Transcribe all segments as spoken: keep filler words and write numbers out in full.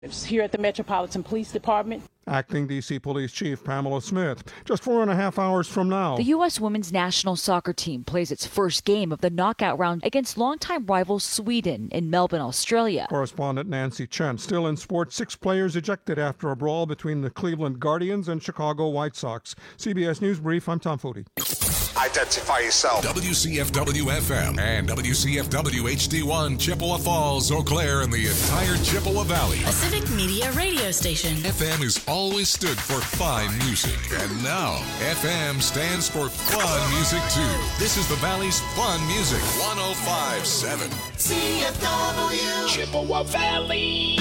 Here at the Metropolitan Police Department. Acting D C Police Chief Pamela Smith. Just four and a half hours from now. The U S women's national soccer team plays its first game of the knockout round against longtime rival Sweden in Melbourne, Australia. Correspondent Nancy Chen. Still in sports, six players ejected after a brawl between the Cleveland Guardians and Chicago White Sox. C B S News Brief, I'm Tom Footy. Identify yourself. W C F W F M and W C F W H D one, Chippewa Falls, Eau Claire, and the entire Chippewa Valley. A civic media radio station. F M has always stood for fine music. And now, F M stands for fun music, too. This is the Valley's fun music. one oh five point seven. C F W. Chippewa Valley.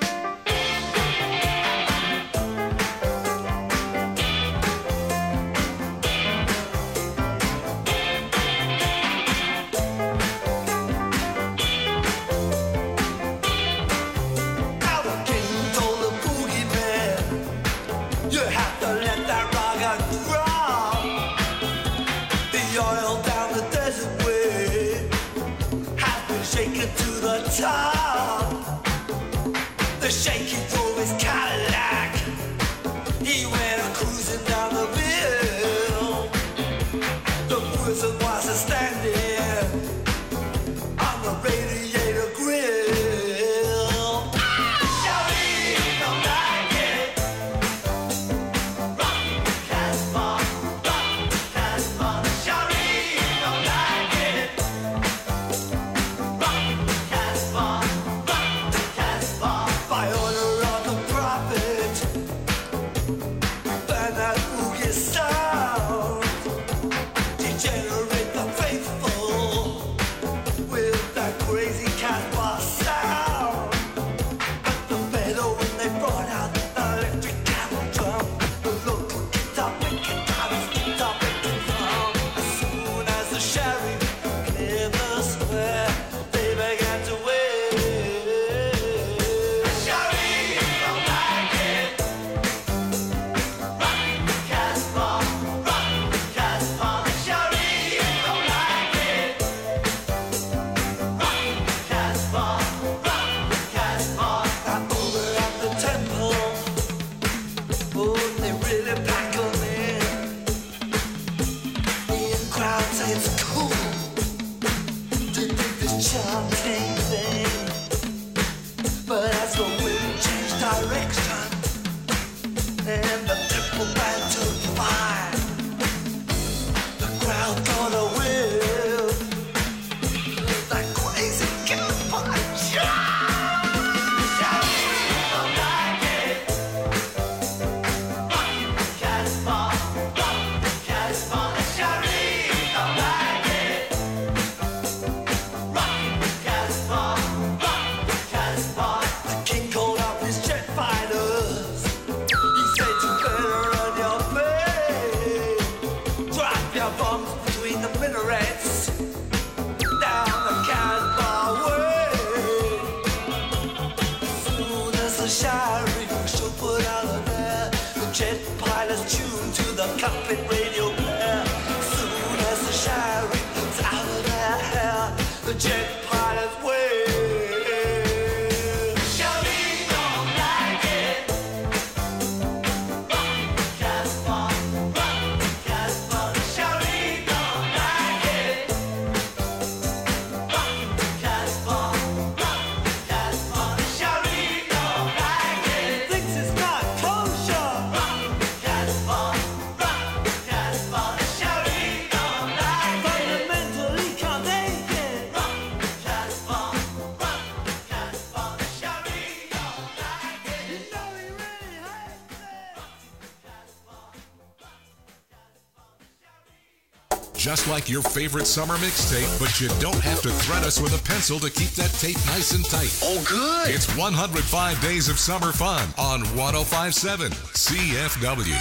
Top. The shaky drove his Cadillac. He went cruising down the hill. The wizard was a standing on the radiator grill. Shawty don't like it. Rock the Casbah, rock the Casbah. Shawty don't like it. Rock the Casbah, rock the Casbah. By order of the prophet, ban that boogie sound. Degenerate the faithful with that crazy Casbah sound. But the better when they brought out the electric camel drum, the local guitar picking time is guitar picking drum. As soon as the sheriff cleared the square, they began to wait. Sheriff don't like it. Rock the Casbah, rock the Casbah. The sheriff don't like it. Rock the Casbah, rock the Casbah. Now over at the temple, oh, they really pack 'em in. The crowd say it's cool to do this chanting thing. But as the wind changed direction and the temple band took fire, the crowd got a whiff that crazy Casbah jive. Shawty don't like it. Rock the Casbah, rock the Casbah. Shawty don't like it. Rock the Casbah, rock the Casbah. The king called up his jet fighters. He said you better run your face. Drop your bombs between the minarets. Down the Casbah way. As soon as the sheriff should put out of there, the jet pilots tuned to the cockpit radio player. As soon as the sheriff gets out of their hair, the jet pilots way. Shawty don't like it. Rock the Casbah, rock the Casbah. Shawty don't like it. Rock the Casbah, rock the Casbah. Shawty don't like it. Thinks it's not kosher. Rock the Casbah, rock the Casbah. Shawty don't like it. Fundamentally can't take it. Rock the Casbah, rock the Casbah. Shawty don't like it. You know he really hates it. Just like your favorite summer mixtape, but you don't have to thread us with a pencil to keep that tape nice and tight. Oh, good. It's one hundred five days of summer fun on one oh five point seven C F W.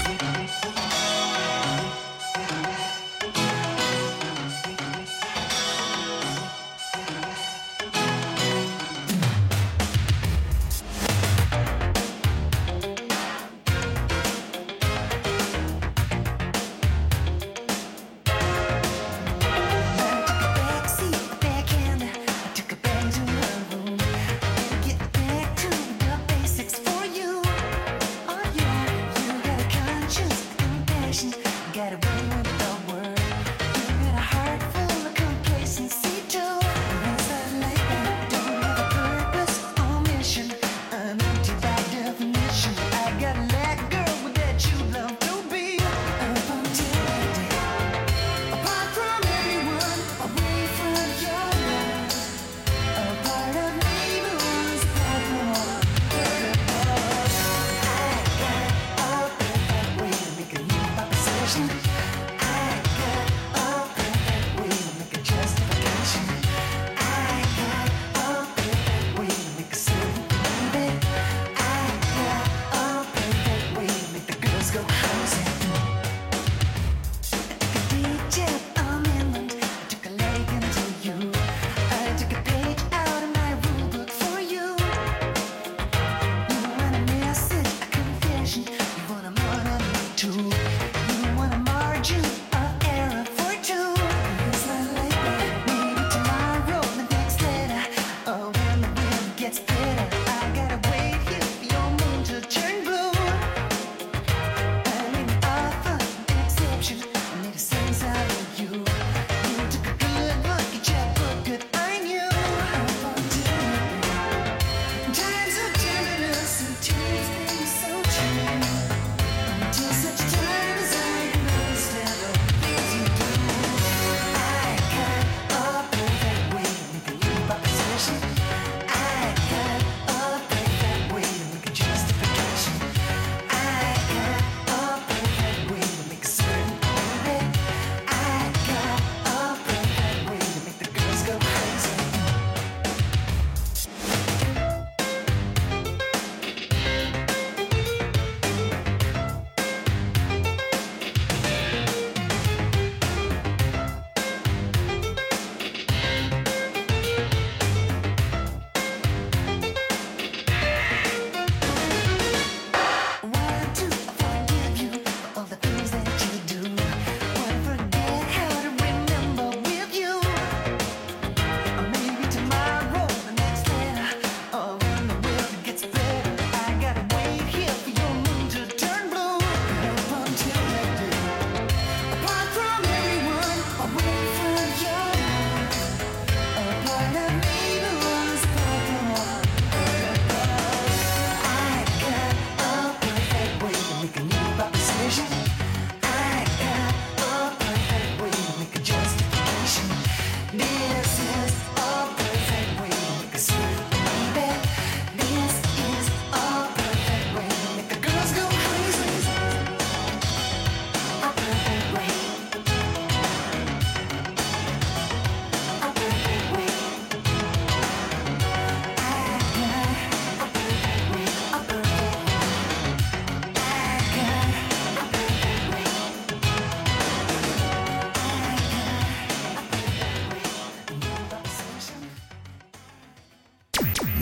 Backseat, backhand, I took a bag to my room. Get back to the basics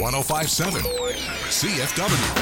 one oh five point seven C F W.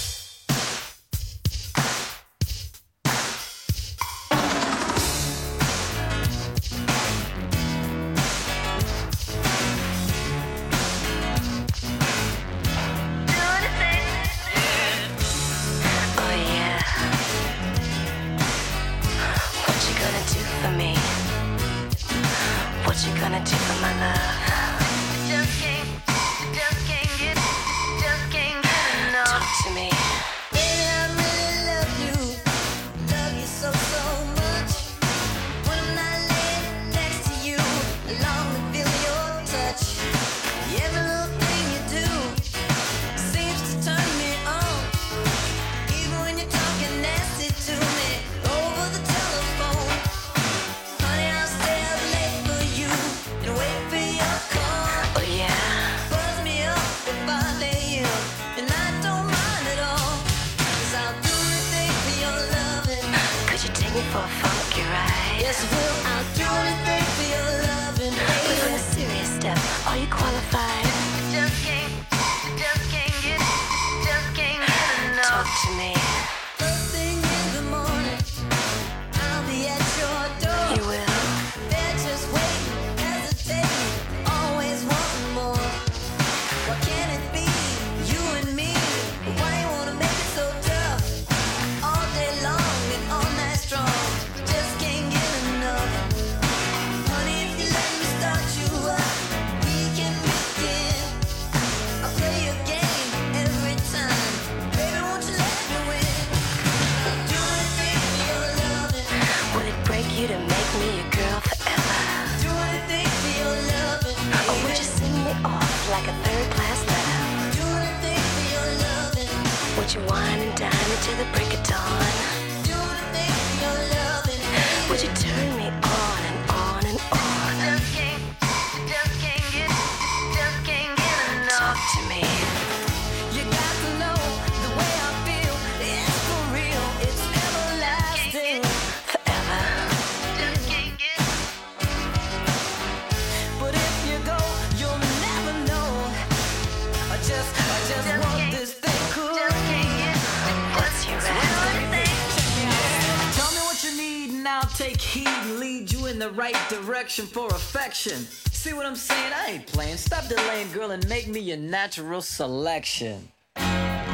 For affection. See what I'm saying? I ain't playing. Stop delaying, girl, and make me your natural selection. You're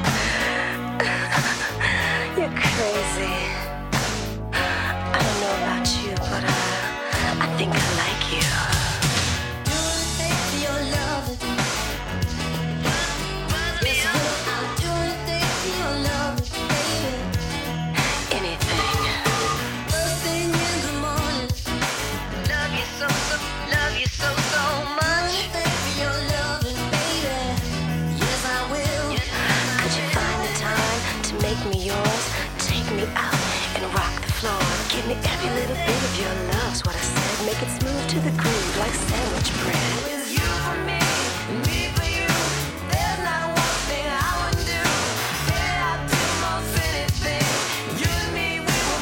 crazy. I don't know about you, but uh, I think I like you. Every little bit of your love's what I said. Make it smooth to the groove like sandwich bread. It's you for me, me for you. There's not one thing I wouldn't do. Yeah, I'd do most anything. You and me, we were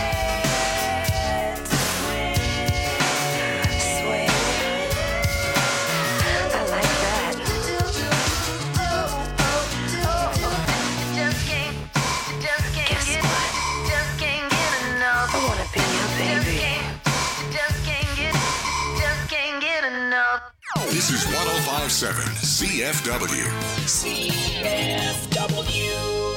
made to swing. Swing. I like that. Just can't, just can't Guess get what? Just can't get enough. I wanna be your baby. Just can't get, just can't get enough. This is one oh five point seven C F W. C F W.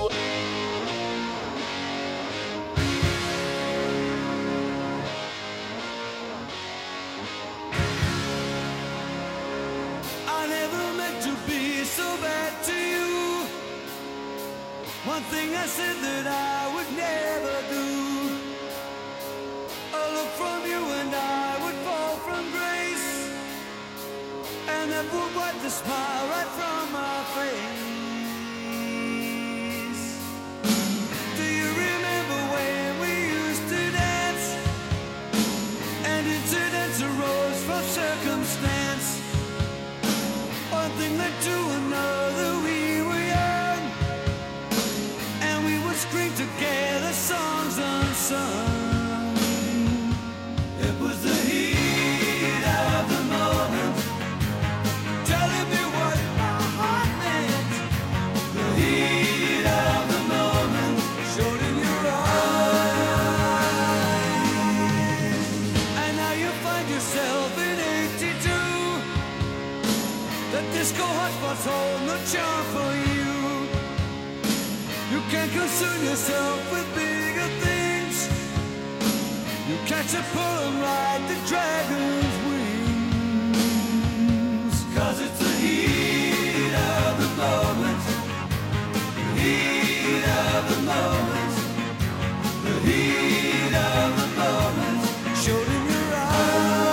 I never meant to be so bad to you. One thing I said that I would never do. A look from you and I would fall from grace, and that would wipe the smile right from my face. Do you remember when we used to dance, and incidents arose from circumstance? One thing led to another, we were young, and we would scream together songs unsung. It was the heat of the moment, telling me what my heart concern yourself with bigger things. You catch a pull and ride the dragon's wings. Cause it's the heat of the moment. The heat of the moment. The heat of the moment. Showed in your eyes.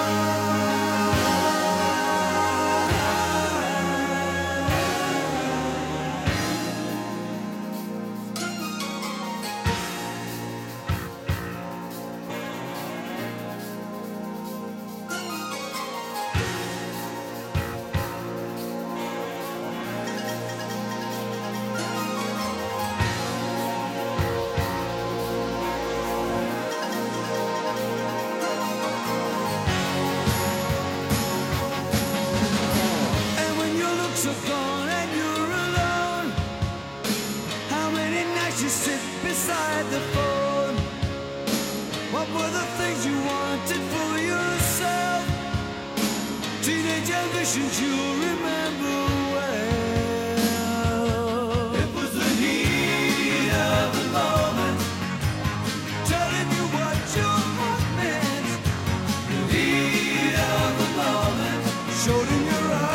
So gone and you're alone. How many nights you sit beside the phone? What were the things you wanted for yourself? Teenage ambitions you'll remember well. It was the heat of the moment, telling you what your heart meant. The heat of the moment showed in your eyes.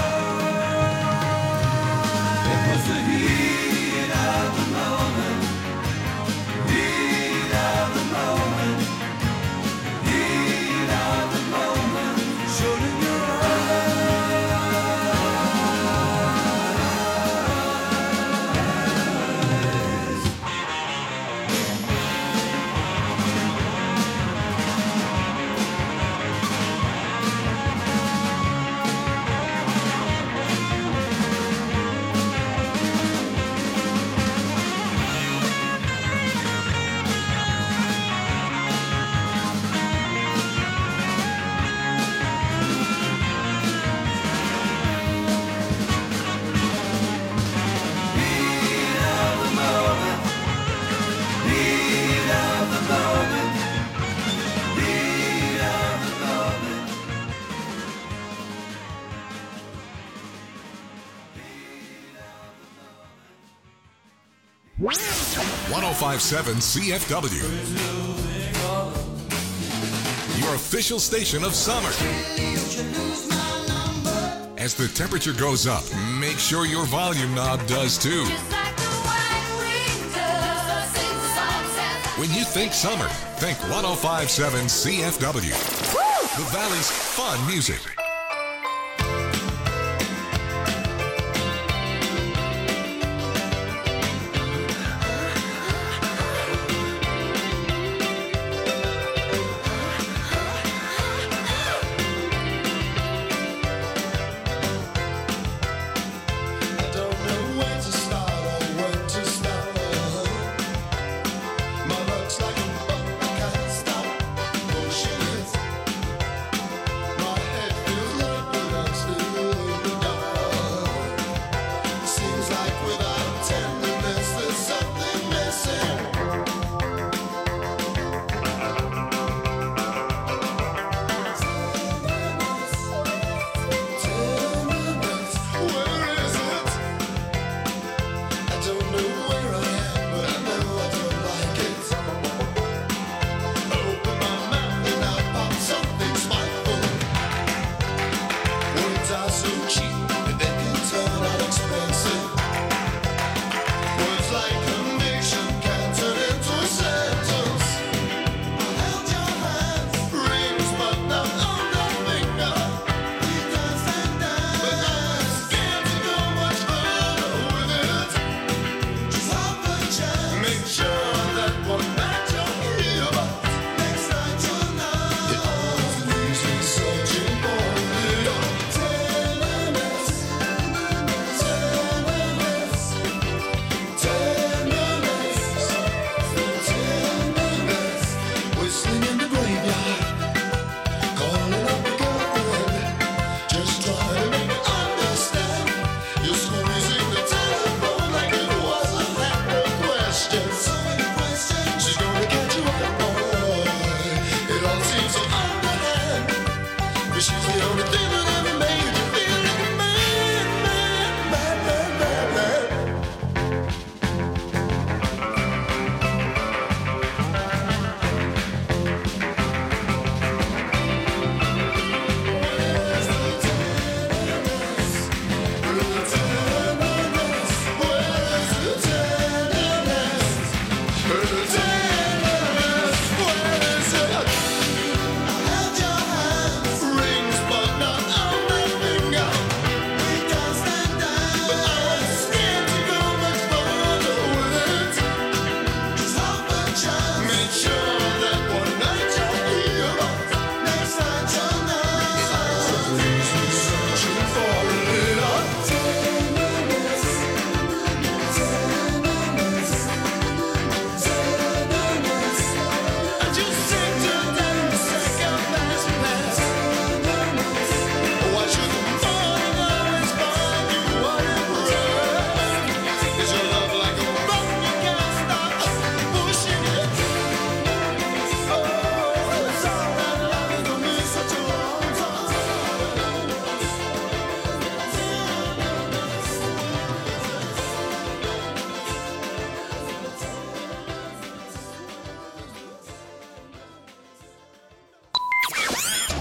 one oh five point seven C F W, your official station of summer. As the temperature goes up, make sure your volume knob does too. When you think summer, think one oh five point seven C F W, the Valley's fun music. My head feels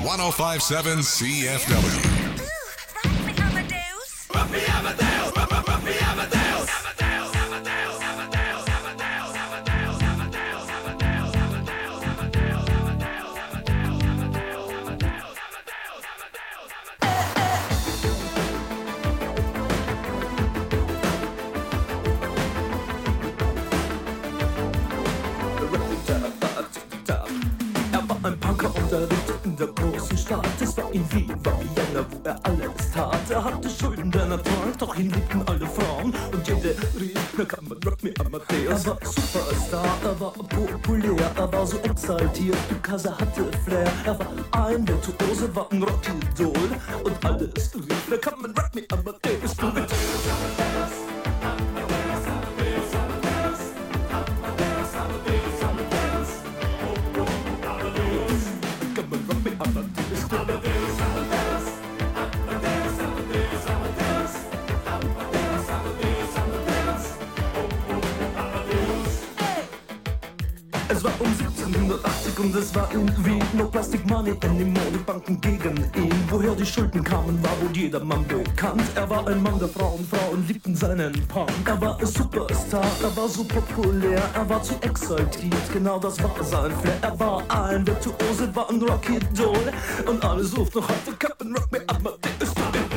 one oh five point seven C F W. Rock me Amadeus, rock, rock, rock me Amadeus. Ein Punker unterrichtet in der großen Stadt. Es war in Wien, war Vienna, wo er alles tat. Er hatte Schulden, denn er trank, doch ihn liebten alle Frauen. Und jede rief, na kann man Rock me Amadeus. Er war Superstar, er war populär, er war so exaltiert, because er hatte Flair. Er war ein Virtuose, war ein Rockidol. Und alles rief, na kann man Rock me Amadeus. Es war um siebzehnhundertachtzig und es war in Wien. No Plastic Money anymore, die Banken gegen ihn. Woher die Schulden kamen, war wohl jedermann bekannt. Er war ein Mann der Frauen, Frauen liebten seinen Punk. Er war ein Superstar, er war so populär, er war zu exaltiert, genau das war sein Flair. Er war ein Virtuose, war ein Rockidol. Und alle suchten noch heute Captain Rock me Amadeus.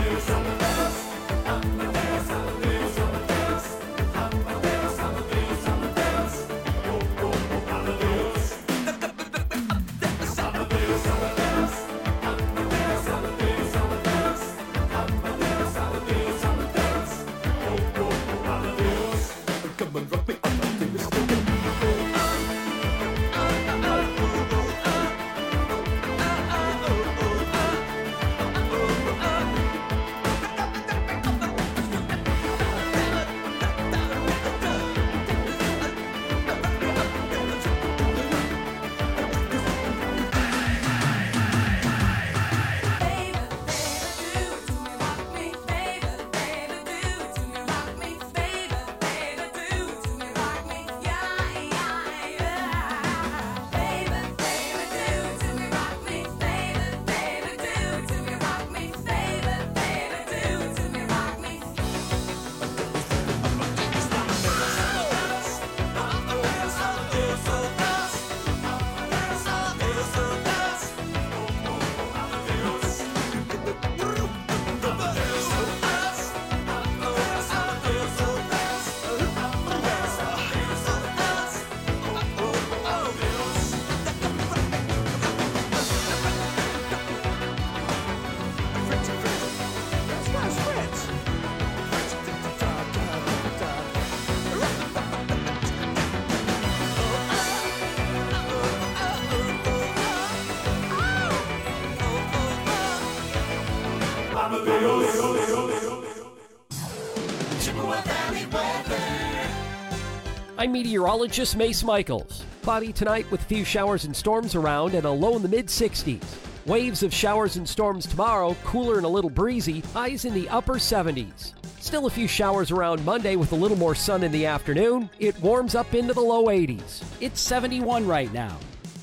I'm meteorologist Mace Michaels. Cloudy tonight with a few showers and storms around and a low in the mid sixties. Waves of showers and storms tomorrow, cooler and a little breezy, highs in the upper seventies. Still a few showers around Monday with a little more sun in the afternoon. It warms up into the low eighties. It's seventy-one right now.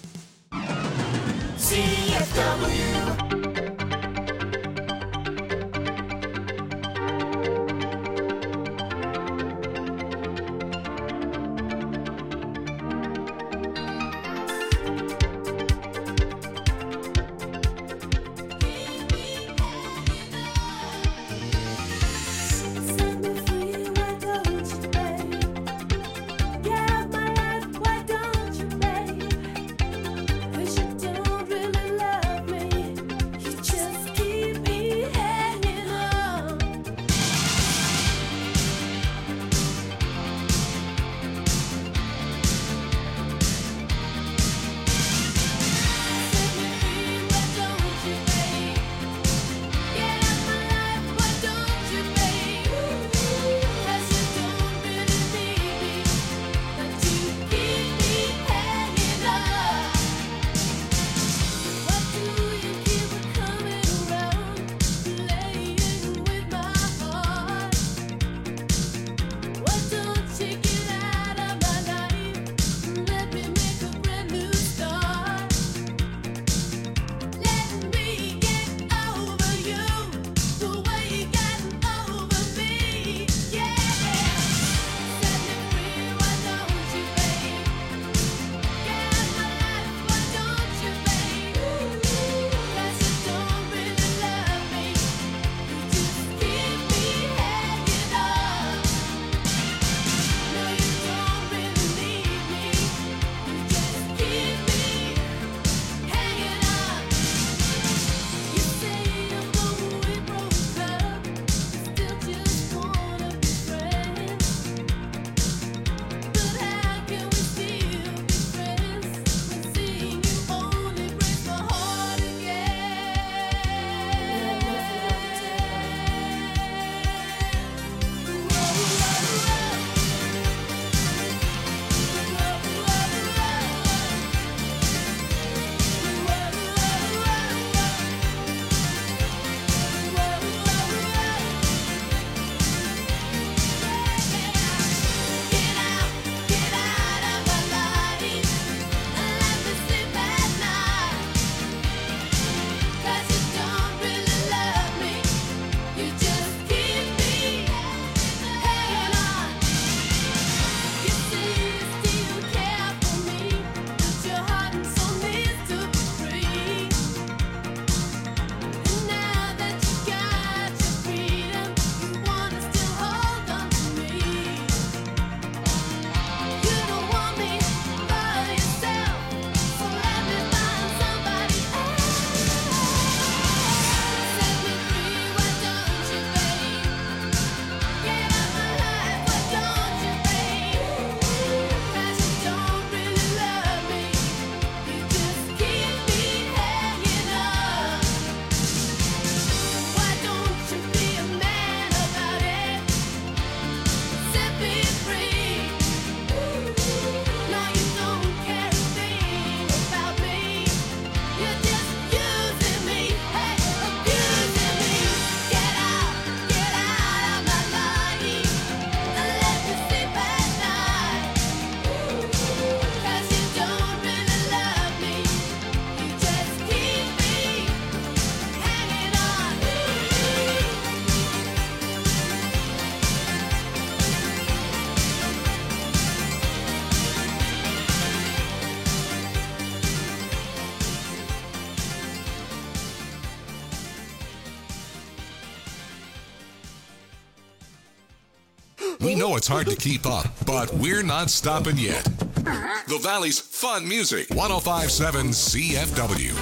C F W. Cause you don't really love me. We know it's hard to keep up, but we're not stopping yet. The Valley's fun music, one oh five point seven C F W.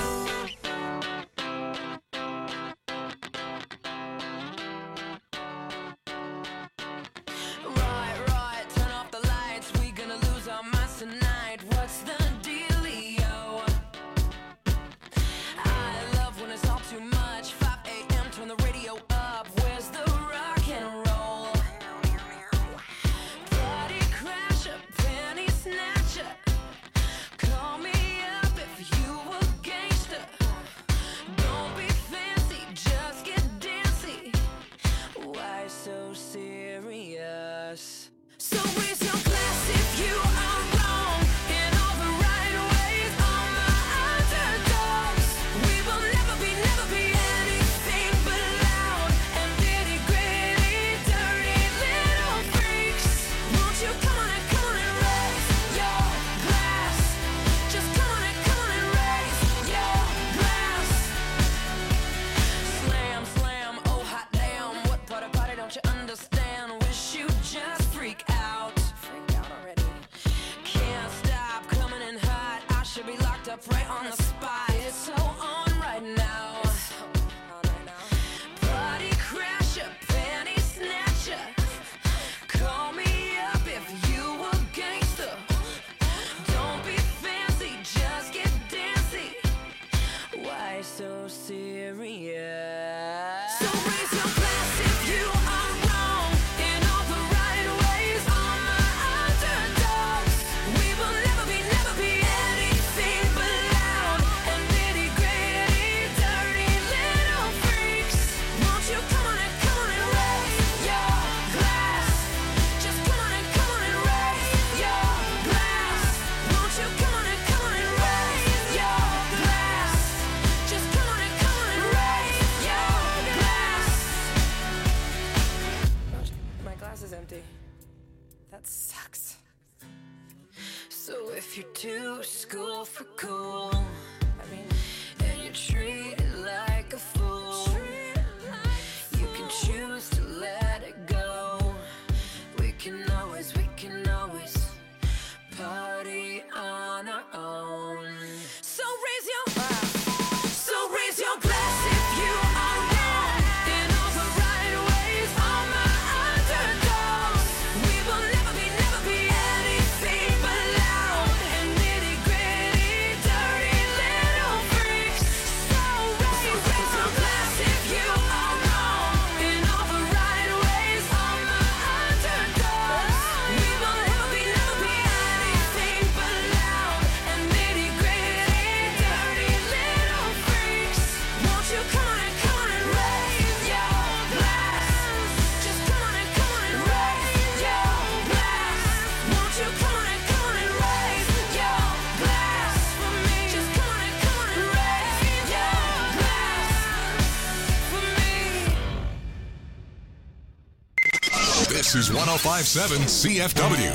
This is one oh five point seven C F W.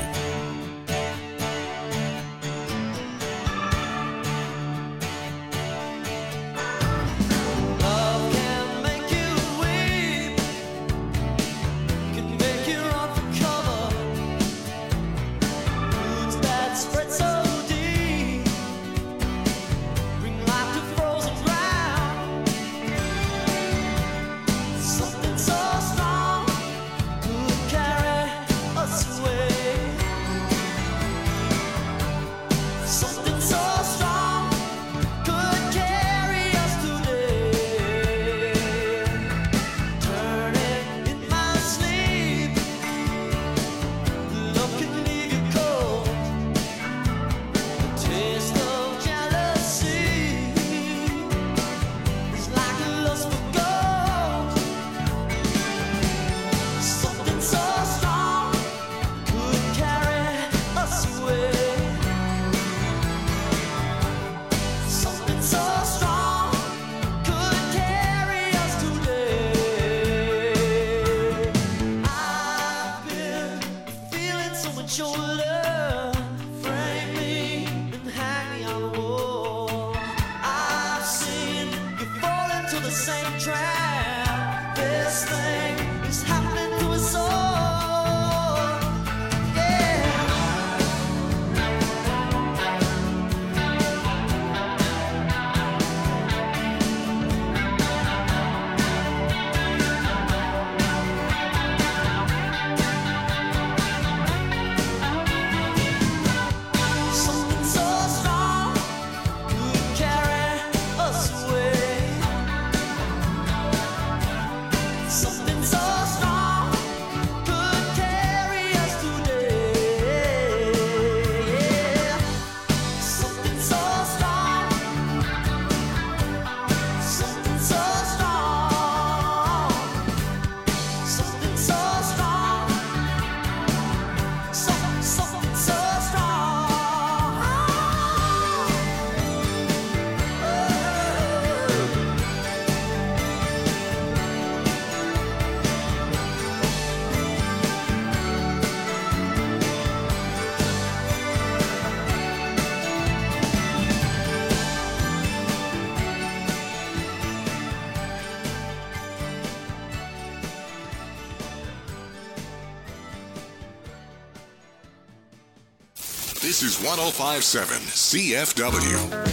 This is one oh five point seven C F W.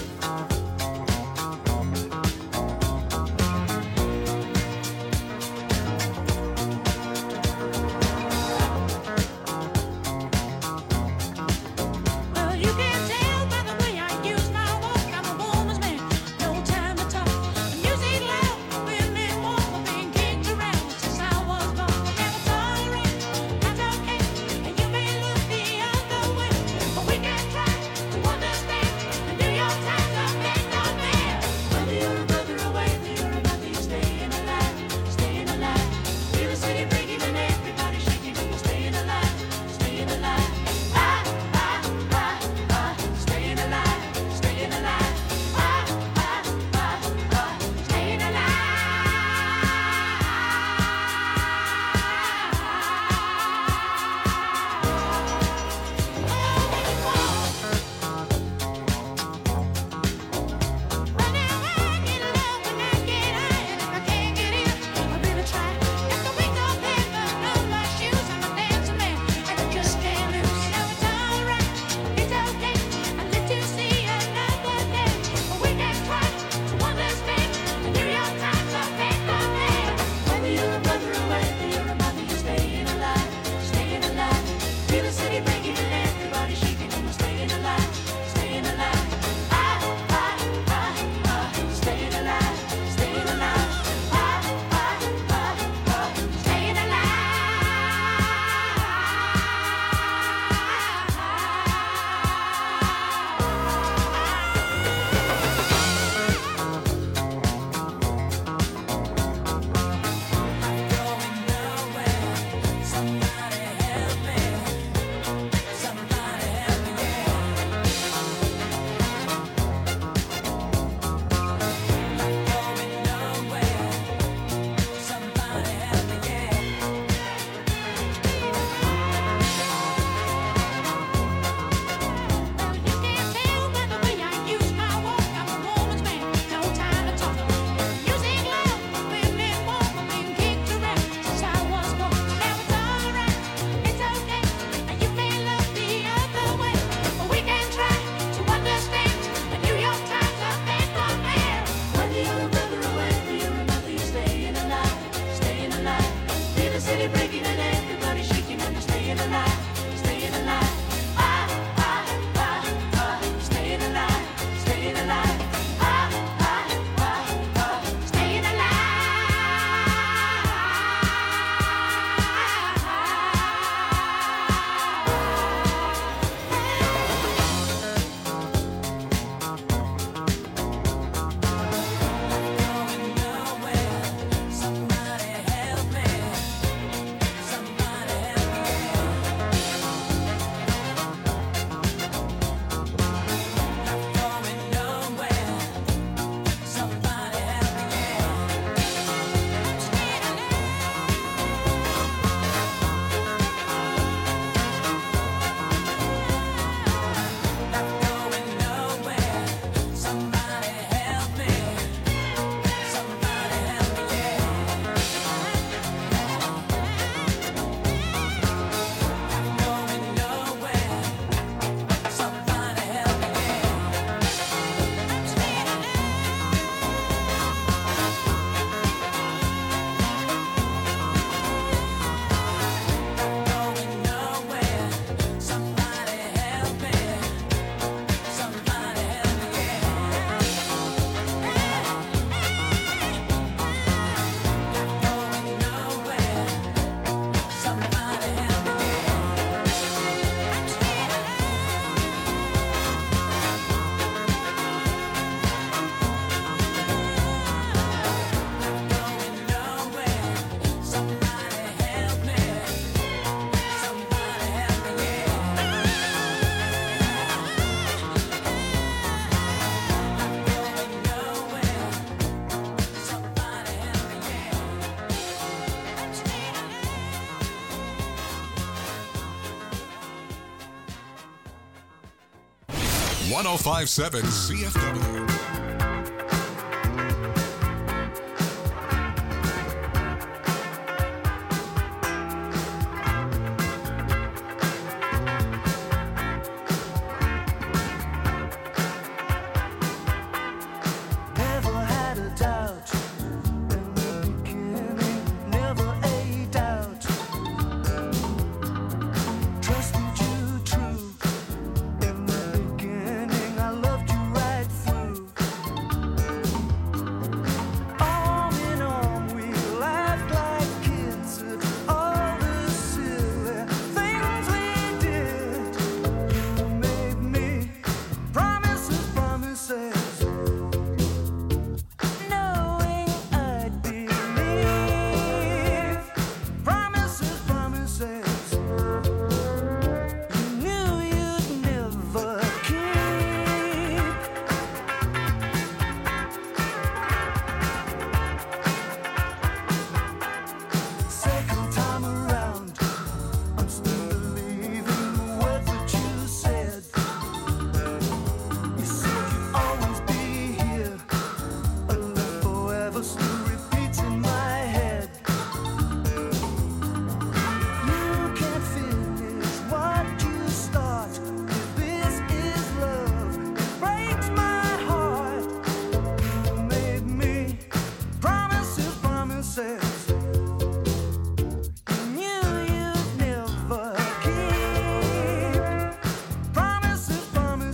one oh five point seven C F W.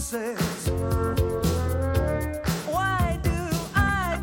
promises. Why do I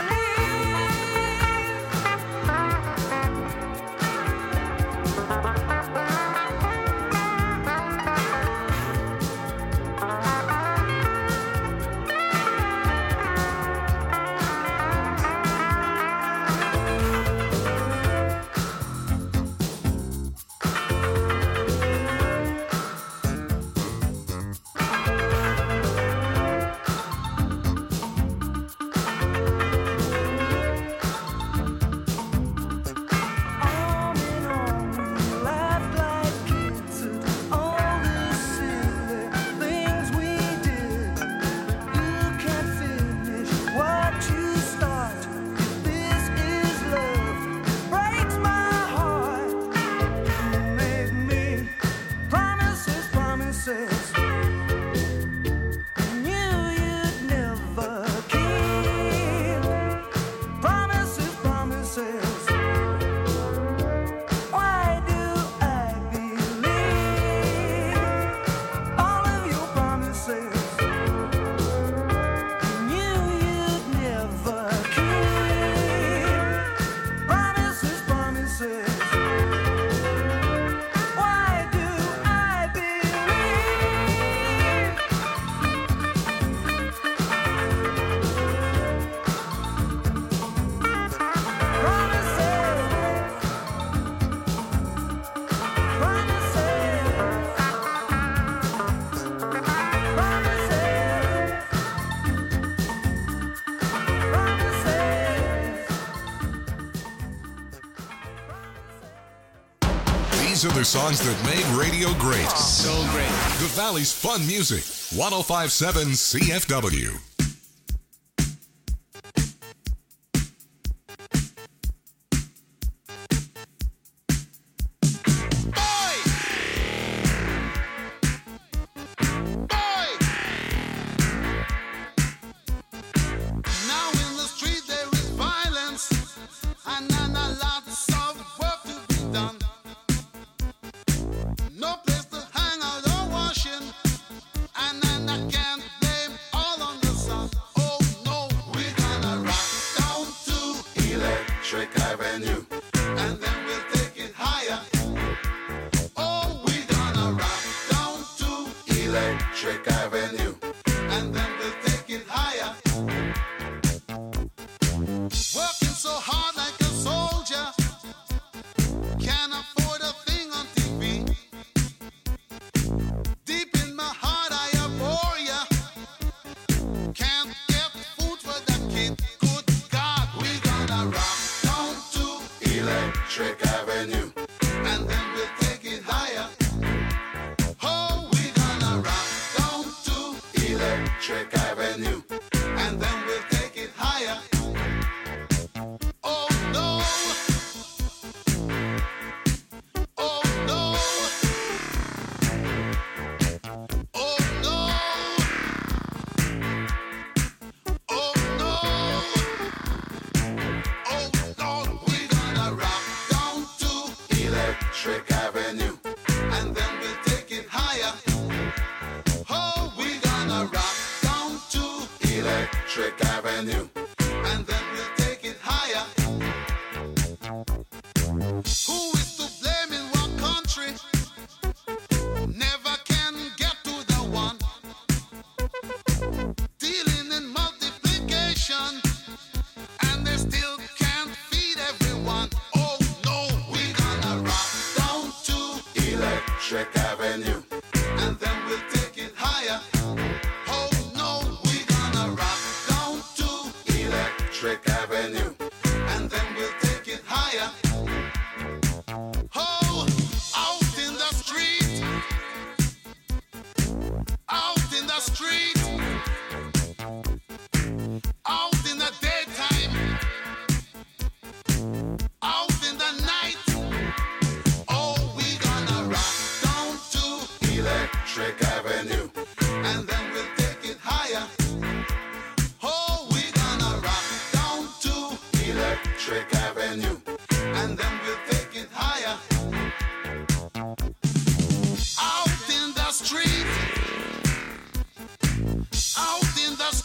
These are the songs that made radio great. So great. The Valley's Fun Music. one oh five point seven C F W.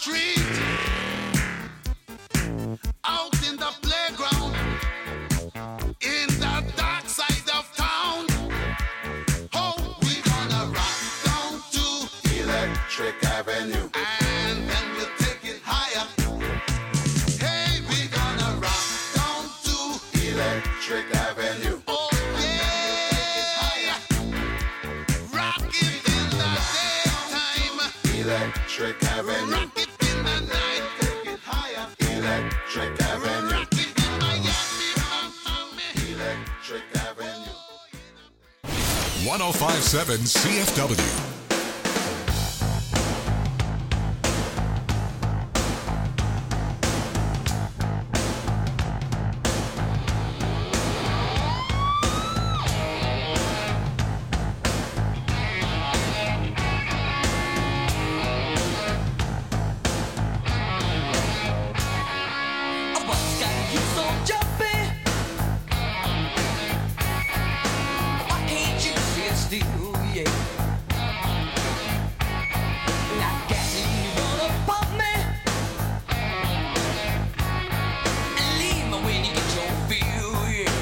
street, out in the playground, in the dark side of town. Oh, we gonna rock down to Electric Avenue. and then we'll take it higher. Hey, we gonna rock down to Electric Avenue. oh yeah, rock it in the daytime, Electric Avenue. rock it in the night, take it higher. Electric Avenue. Rock it in Miami, Miami. Electric Avenue. one oh five point seven C F W. What's got you so jumpy? Why can't you sit still? Yeah. Like gasoline, you wanna pump me and leave me when you get your feel. Yeah.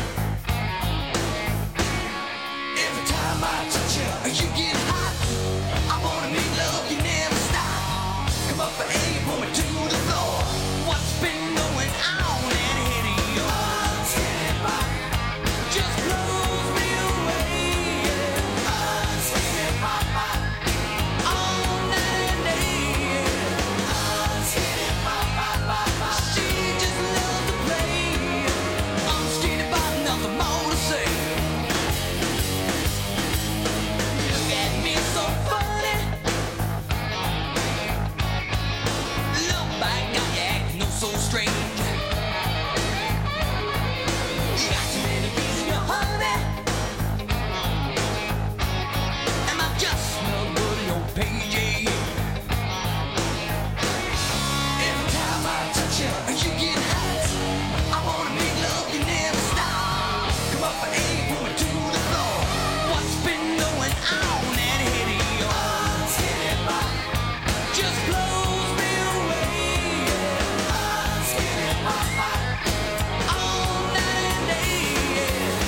Every time I touch you, you get hot. I wanna make love, you never stop. Come up and aim, pull me to the floor. What's been going on in here to yours? Just blows me away. All night and day. She just loves to play. I'm skinny but nothing more to say. Look at me so funny. Look back, got you acting oh so strange. You got too many bees in your honey. Am I just no good on your page? Every time I touch you, you get hot. I wanna make love, you never stop. Come up and aim, pull me to the floor. What's been going on in here to yours? Just blows me away. All night and day.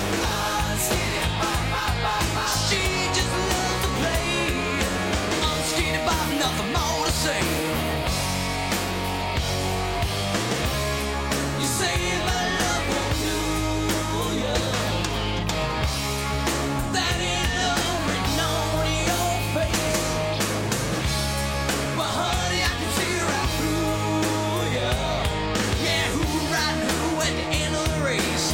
She just loves to play. I'm skinny but nothing more to say. You say my love won't do ya. That ain't love written on your face. But honey, I can see right through ya. Yeah, who riding who at the end of the race?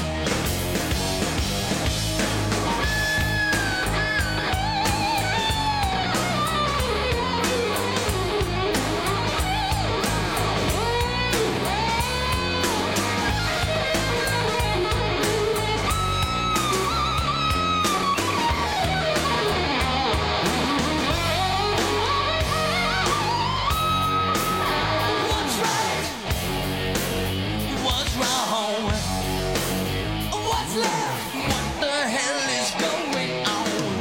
What's right? What's wrong? What's left? What the hell is going on?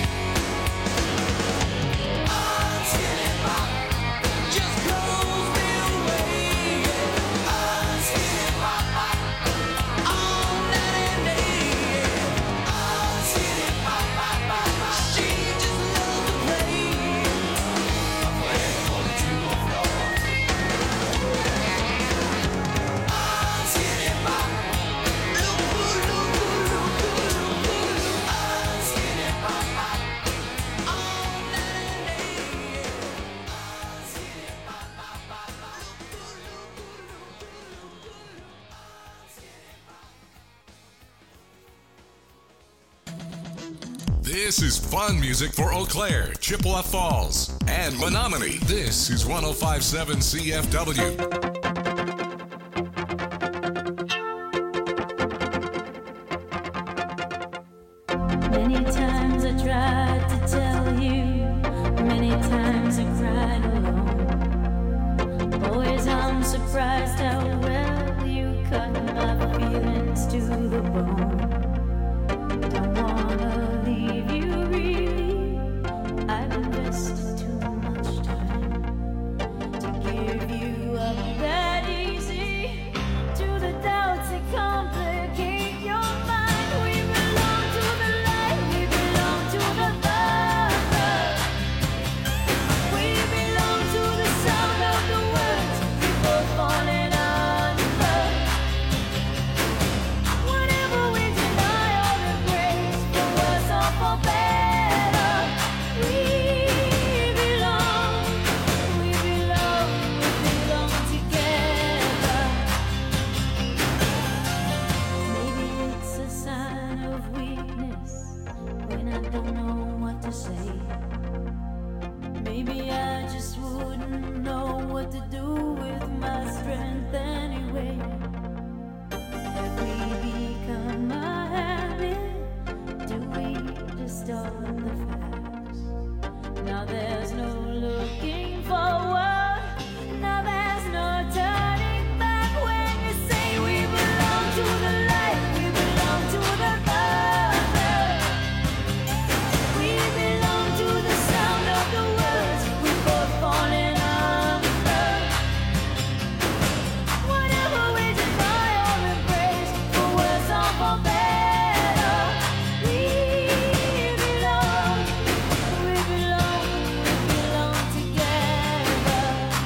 Just blows me away. All night and day. She just loves to play. This is fun music for Eau Claire, Chippewa Falls, and Menominee. This is one oh five point seven C F W. Many times I tried to tell you, many times I cried alone. Always I'm surprised how well you cut my feelings to the bone. Don't wanna leave you really, I've invested too much time to give you Maybe I just wouldn't know what to do with my strength anyway. Have we become a habit? Do we distort the facts? Now there's no looking forward. Now there's no turning back when you say we belong to the light, we belong to the thunder. We belong to the sound of the words we both falling under. Whatever we deny or embrace, for worse or for better, we belong, we belong, we belong together.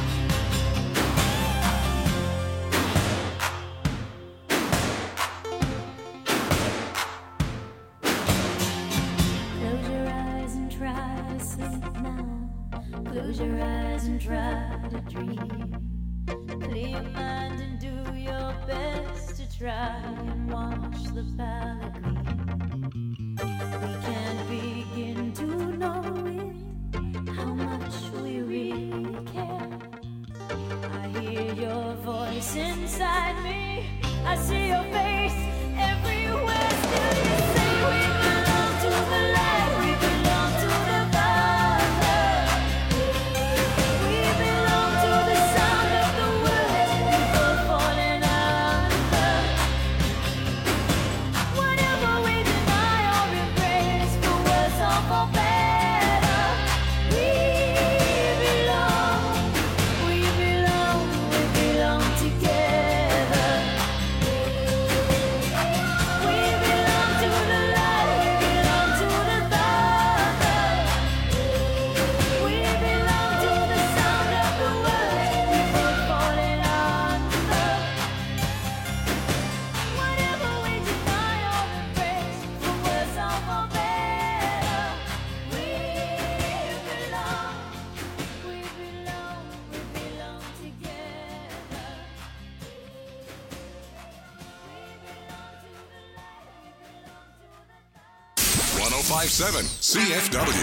Close your eyes and try to sleep now. Close your eyes and try to dream. Clear your mind and do your best to try and wash the palate clean. We can't begin to know it, how much we really care. I hear your voice inside me. I see your face everywhere. Still you say we belong to the light, we belong to the thunder. We belong to the sound of the words we both falling under. Whatever we deny or embrace, for worse or for better, we belong, we belong, we belong together. We belong to the light, we belong to the thunder. We belong to the sound of the words we both falling under. Whatever we deny or embrace, for worse or for better, we belong, we belong, we belong together. one oh five point seven C F W.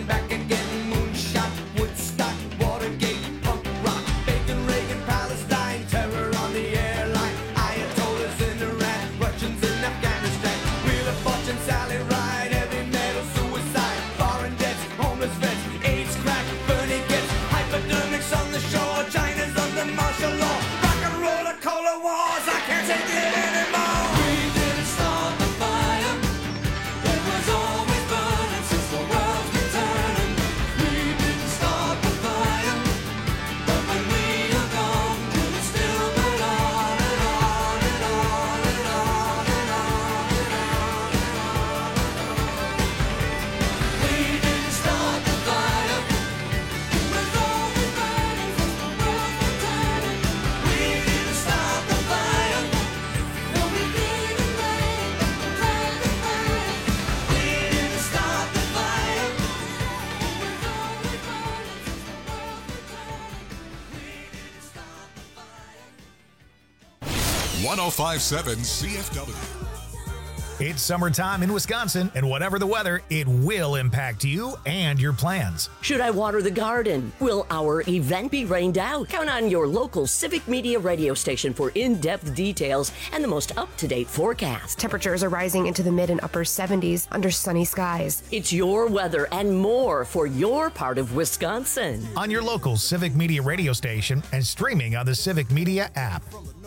and back again. Moonshot, Woodstock, Watergate, punk rock, Bacon, Reagan, Palestine, terror on the airline, Ayatollahs in Iran, Russians in Afghanistan, Wheel of Fortune, Sally Ride, heavy metal, suicide, foreign debts, homeless vets, AIDS, crack, burning gets, hypodermics on the shore, China's under martial law, rock and roll, a cola wars, I can't take it anymore. We didn't start the fire, it was always burning since the world's been turning. We didn't start the fire, but when we are gone, we'll still burn on and on and on and on and on and on and on. We didn't start the fire, it was always burning since the world's been turning. We didn't start the fire, no we didn't rain, turn the fire. We didn't start the fire, it was always burning since the world's been turning. We didn't start the fire. one oh five point seven C F W. It's summertime in Wisconsin, and whatever the weather, it will impact you and your plans. Should I water the garden? Will our event be rained out? Count on your local Civic Media radio station for in-depth details and the most up-to-date forecast. Temperatures are rising into the mid and upper seventies under sunny skies. It's your weather and more for your part of Wisconsin. On your local Civic Media radio station and streaming on the Civic Media app.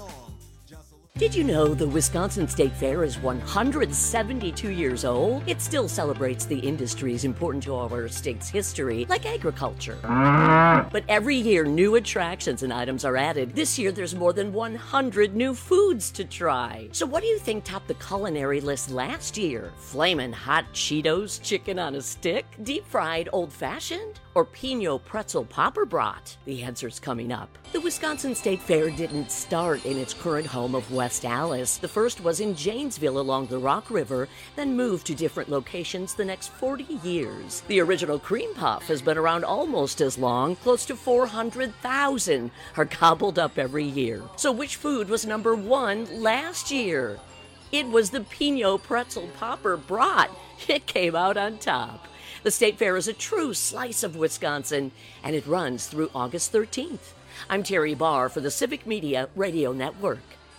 Did you know the Wisconsin State Fair is one hundred seventy-two years old? It still celebrates the industries important to our state's history, like agriculture. But every year, new attractions and items are added. This year, there's more than one hundred new foods to try. So what do you think topped the culinary list last year? Flamin' hot Cheetos, chicken on a stick, deep-fried old-fashioned, or Pinot pretzel popper brat? The answer's coming up. The Wisconsin State Fair didn't start in its current home of West Allis. The first was in Janesville along the Rock River, then moved to different locations the next forty years. The original cream puff has been around almost as long. Close to four hundred thousand are gobbled up every year. So which food was number one last year? It was the Pinot pretzel popper brat. It came out on top. The State Fair is a true slice of Wisconsin, and it runs through August thirteenth. I'm Terry Barr for the Civic Media Radio Network.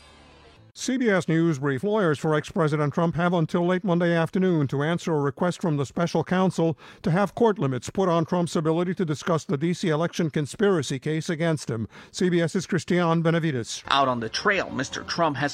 C B S News Brief. Lawyers for ex-President Trump have until late Monday afternoon to answer a request from the special counsel to have court limits put on Trump's ability to discuss the D C election conspiracy case against him. CBS's Christiane Benavides. Out on the trail, Mister Trump has